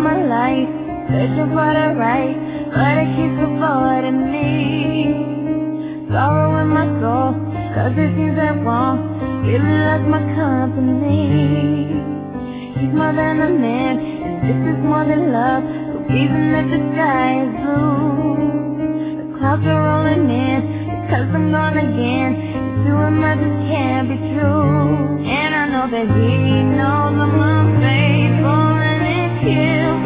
my life, searching for the right, but it keeps avoiding me. Sorrow in my soul, cause it seems that wrong really loves my company. He's more than a man, and this is more than love. So even if the sky is blue, the clouds are rolling in, because I'm gone again. And to him I just can't be true. And I know that he knows I'm unfaithful, and it kills